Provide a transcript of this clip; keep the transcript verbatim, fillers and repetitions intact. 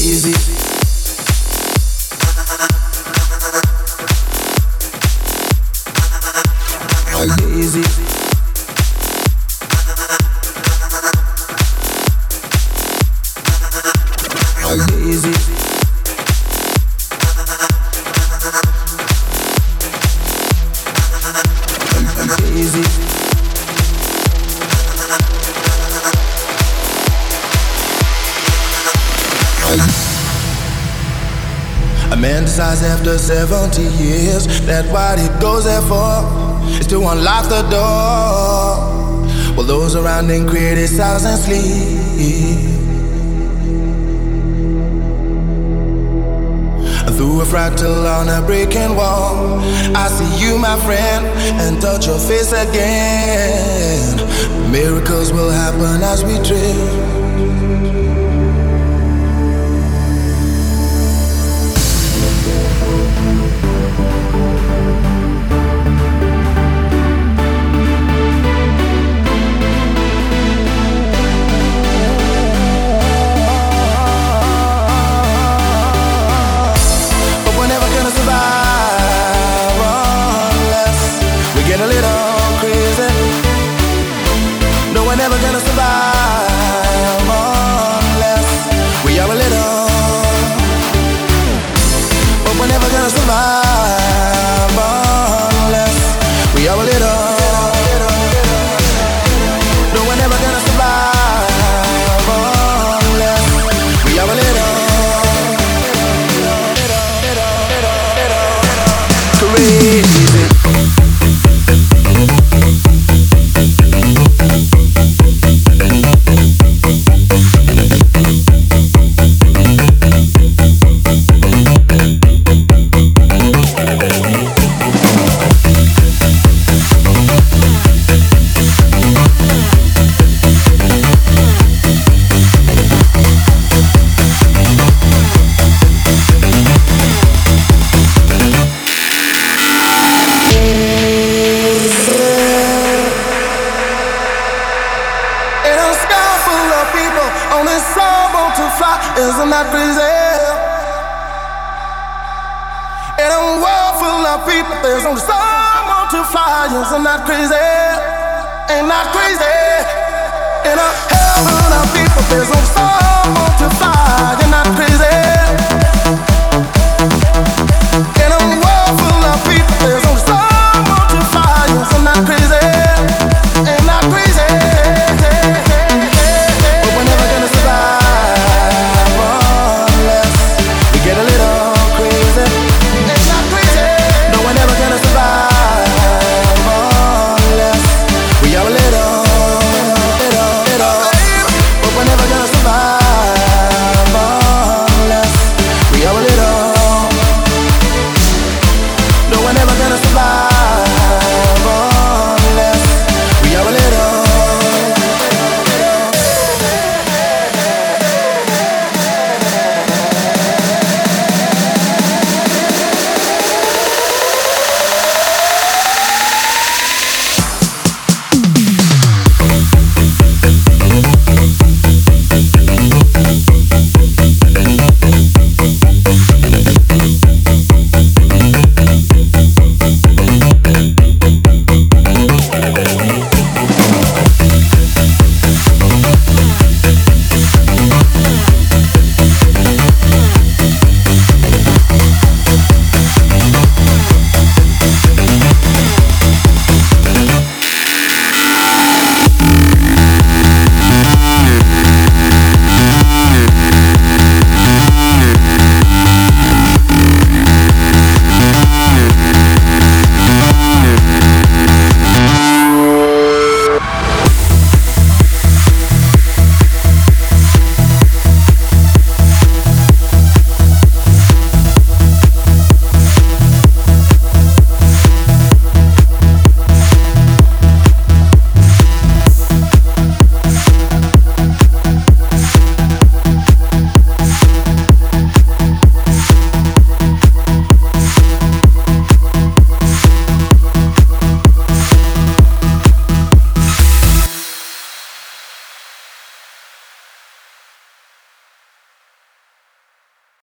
crazy. Crazy. Crazy. Crazy. A man decides after seventy years that what he goes there for is to unlock the door, while those around him criticize and sleep. Through a fractal on a breaking wall, I see you, my friend, and touch your face again. Miracles will happen as we drift. Never gonna survive unless we are a little. But we're never gonna survive unless we are a little. No, we're never gonna survive unless we are a little. Crazy. Only some want to fly, isn't that crazy? In a world full of people, there's only some want to fly, isn't that crazy? Ain't that crazy? In a hell full of people, there's only some want to fly.